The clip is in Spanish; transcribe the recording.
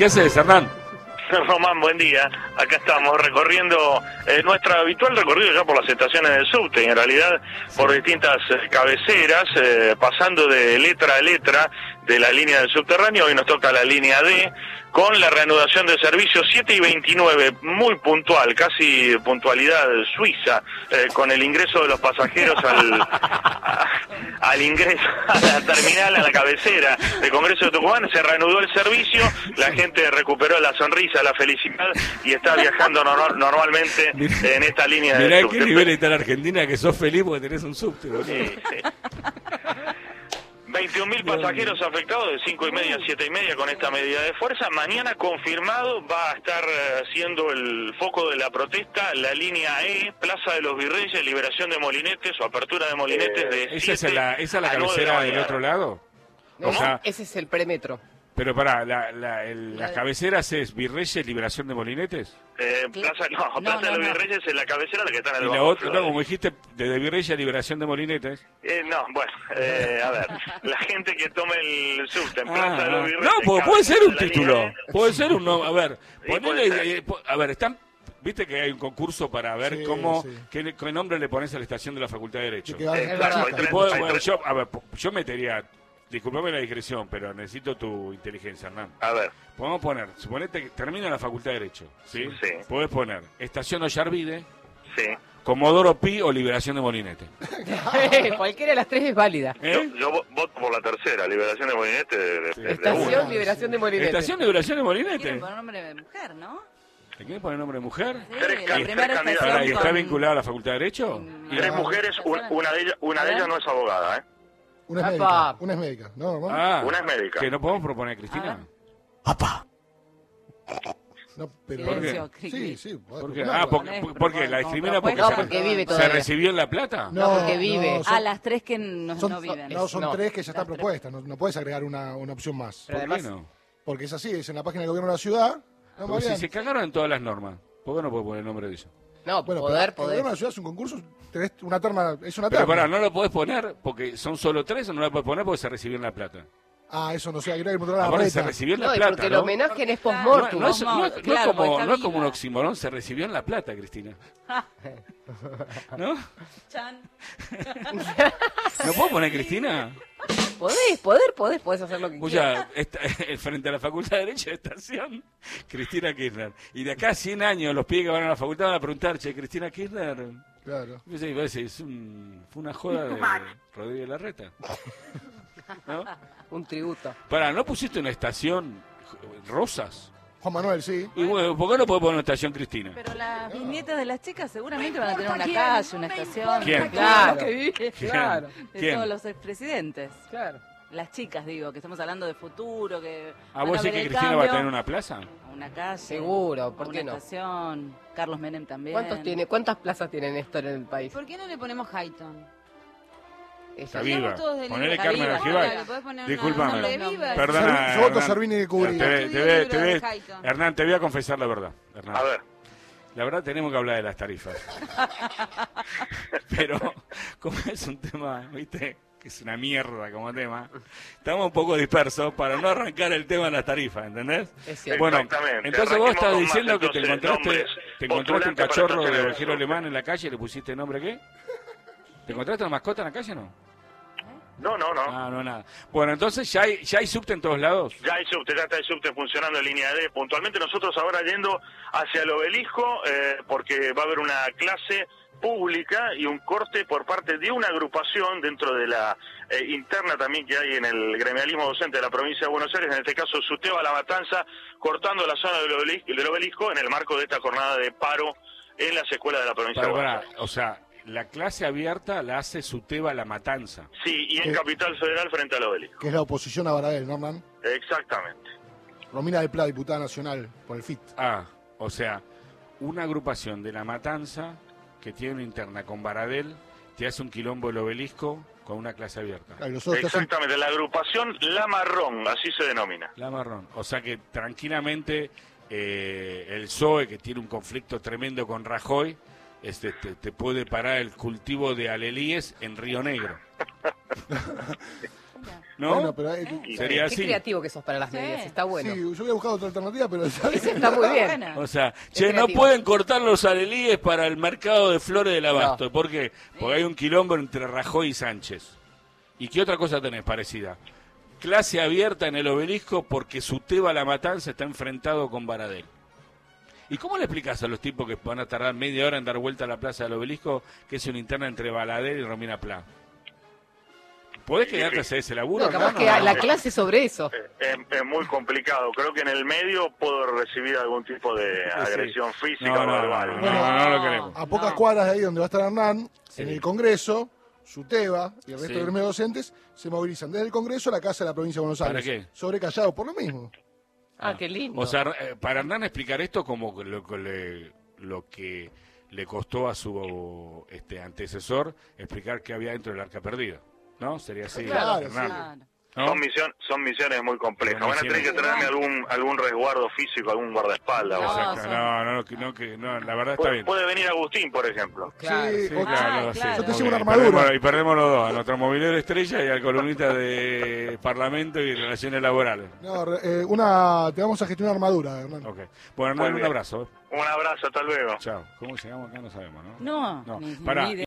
¿Qué haces, Hernán? Román, buen día. Acá estamos recorriendo nuestro habitual recorrido ya por las estaciones del subte, en realidad por distintas cabeceras, pasando de letra a letra de la línea del subterráneo. Hoy nos toca la línea D, con la reanudación de servicios 7:29, muy puntual, casi puntualidad suiza, con el ingreso de los pasajeros al ingreso a la terminal, a la cabecera de Congreso de Tucumán. Se reanudó el servicio, la gente recuperó la sonrisa, la felicidad y está viajando normalmente en esta línea de mirá subte. qué nivel está en Argentina, que sos feliz porque tenés un subte, boludo. Sí. 21.000 pasajeros afectados de 5:30 a 7:30 con esta medida de fuerza. Mañana confirmado va a estar siendo el foco de la protesta la línea E, Plaza de los Virreyes, liberación de Molinetes o apertura de Molinetes de ¿Esa es la cabecera del otro lado? No, O sea, ese es el premetro. pero pará, las cabeceras es Virreyes, liberación de Molinetes. Plaza de los Virreyes es la cabecera, la que está en el Y la Bajo otra, no, como dijiste, desde Virreyes a liberación de Molinetes. A ver, la gente que tome el subte en Plaza de los Virreyes... No, puede ser un de la título, línea E. puede ser un nombre. A ver, Sí, ponele, a ver, están... Viste que hay un concurso para ver Sí, cómo, sí. qué nombre le pones a la estación de la Facultad de Derecho. Que va a Es ser verdad, chica. hay Y puedo- hay bueno, tres. yo metería, disculpame la discreción, pero necesito tu inteligencia, Hernán. A ver, Podemos poner, suponete que termina la Facultad de Derecho, ¿sí? Sí. Podés poner Estación Ollarvide, sí. Comodoro Pi o Liberación de Molinete. Cualquiera de las tres es válida. Yo voto por la tercera, liberación de Molinete de Estación Liberación de Molinetes. Estación Liberación de Quieren Molinete. poner nombre de mujer, ¿no? ¿Le quieren poner nombre de mujer? Sí, Tres la can- primera tres estación Pará, ¿y está con- vinculada a la Facultad de Derecho? Tres mujeres, una de ellas no es abogada, ¿eh? Una es Apa. médica. Una es médica. ¿No, hermano? Ah, Una es médica. ¿que no podemos proponer a Cristina? No, pero... Silencio, ¿Por qué? Sí, sí. podés ¿Por qué? proponerlo. ¿Por qué? ¿La discrimina porque, No, se, porque vive se todavía. recibió en La Plata? No, porque vive. no, son- Ah, las tres que no viven. No, son No. tres que ya están Las tres. propuestas. No puedes agregar una opción más. Pero ¿Por qué además- no? Porque es así, es en la página del gobierno de la ciudad. No, Porque si Marian. se cagaron en todas las normas, ¿por qué no puedo poner el nombre de eso? No, Bueno, poder, pero el poder. gobierno de la ciudad es un concurso, tenés una terna, es una Pero terna. pará, ¿no lo podés poner porque son solo tres o no lo podés poner porque se recibió en La Plata? Ah, eso no sé, agrega el motor a la Aparte se reta. recibió en La No, y Plata, porque el ¿no? homenaje es No, post-mortem. no es Claro, como, porque no es está como un viva. oxímoron, se recibió en La Plata, Cristina. ¿No? Chan. ¿No puedo poner Cristina? Podés hacer lo que quieras. Escucha, frente a la Facultad de Derecho de Estación, Cristina Kirchner. Y de acá a 100 años los pibes que van a la facultad van a preguntar, che, Cristina Kirchner... Claro. Yo sé, parece, fue una joda de Rodríguez Larreta. ¿No? Un tributo. Pará, ¿no pusiste una estación Rosas? Juan Manuel, sí. Y bueno, ¿por qué no puedo poner una estación Cristina? Pero las bisnietas de las chicas seguramente van a tener una calle, una estación. ¿Quién? Claro. Que vive. Claro. De ¿Quién? todos los expresidentes. Claro. Las chicas, digo, que estamos hablando de futuro, que ¿A van vos a decís ver que el Cristina va a cambio. tener una plaza? Una calle. Seguro, ¿por una qué no? estación. Carlos Menem también. ¿Cuántas plazas tiene Néstor en el país? ¿Por qué no le ponemos Highton? Está Ella- viva. todos del Ponele libro. Carmen Está viva, Argibay. Le podés poner Disculpame. un nombre viva. Perdona, Yo voto Hernán. Servini de Cubrí. Hernán, te voy a confesar la verdad. Hernán. A ver, La verdad tenemos que hablar de las tarifas. Pero como es un tema, viste, que es una mierda como tema, estamos un poco dispersos para no arrancar el tema de las tarifas, ¿entendés? Es cierto. Bueno, Exactamente. entonces vos Arranquemos estás con diciendo más, que te entonces, encontraste nombres un postulantes para cachorro de estaciones ovejero de alemán en la calle y le pusiste nombre qué? ¿Te encontraste una mascota en la calle o no? no. Ah, no, nada. Bueno, entonces ya hay subte en todos lados. Ya está el subte funcionando en línea D. Puntualmente nosotros ahora yendo hacia el obelisco, porque va a haber una clase pública y un corte por parte de una agrupación dentro de la interna también que hay en el gremialismo docente de la provincia de Buenos Aires, en este caso Suteba La Matanza, cortando la zona del obelisco en el marco de esta jornada de paro en las escuelas de la provincia de Buenos Aires. O sea, la clase abierta la hace Suteba La Matanza. Sí, y en Capital Federal frente al obelisco. Que es la oposición a Baradel, ¿no, Hernán? Exactamente. Romina del Pla, diputada nacional por el FIT. Ah, o sea, una agrupación de La Matanza que tiene una interna con Baradel, te hace un quilombo el obelisco con una clase abierta. Claro, y los otros te hacen- Exactamente, la agrupación La Marrón, así se denomina. La Marrón. O sea que tranquilamente el PSOE, que tiene un conflicto tremendo con Rajoy, te puede parar el cultivo de alelíes en Río Negro. ¿No? Bueno, pero Sería Qué así. creativo que sos para las Sí. medias, está bueno. sí, yo había buscado otra alternativa, pero Eso está muy bien. Bueno. O sea, che, no creativo. pueden cortar los alelíes para el mercado de flores del abasto. ¿Por qué? Porque hay un quilombo entre Rajoy y Sánchez. ¿Y qué otra cosa tenés parecida? Clase abierta en el Obelisco porque Suteba La Matanza está enfrentado con Baradel. ¿Y cómo le explicás a los tipos que van a tardar media hora en dar vuelta a la plaza del Obelisco que es una interna entre Baradel y Romina Pla? ¿Podés quedarte a hacer ese laburo? No, capaz No, que no, la no. clase sobre eso. Es muy complicado. Creo que en el medio puedo recibir algún tipo de agresión física No, o no, verbal. no lo queremos. a pocas cuadras de ahí donde va a estar Hernán, Sí. en el Congreso, Suteba y el resto Sí. de gremios docentes se movilizan desde el Congreso a la Casa de la Provincia de Buenos ¿Para Aires. qué? Sobre Callao, por lo mismo. Ah, qué lindo. O sea, para Hernán explicar esto como lo que le costó a su antecesor explicar qué había dentro del arca perdida, ¿no? Sería así, Claro, Hernán. Claro. ¿no? Son misiones muy complejas. Van a tener que misiones. traerme algún resguardo físico, algún guardaespaldas. No, o sea. Exacto. No, la verdad está bien. Puede venir Agustín, por ejemplo. Claro. Sí, Sí, o- claro, sí. claro. Yo te Muy sigo una bien. armadura. Y perdemos los dos, a nuestro movilero estrella y al columnista de Parlamento y Relaciones Laborales. No, te vamos a gestionar armadura, Hernán. Ok. Bueno, Hernán, Muy un bien. abrazo. Un abrazo, hasta luego. Chao. ¿Cómo llegamos acá? No sabemos, ¿no? No, No. ni Pará, idea.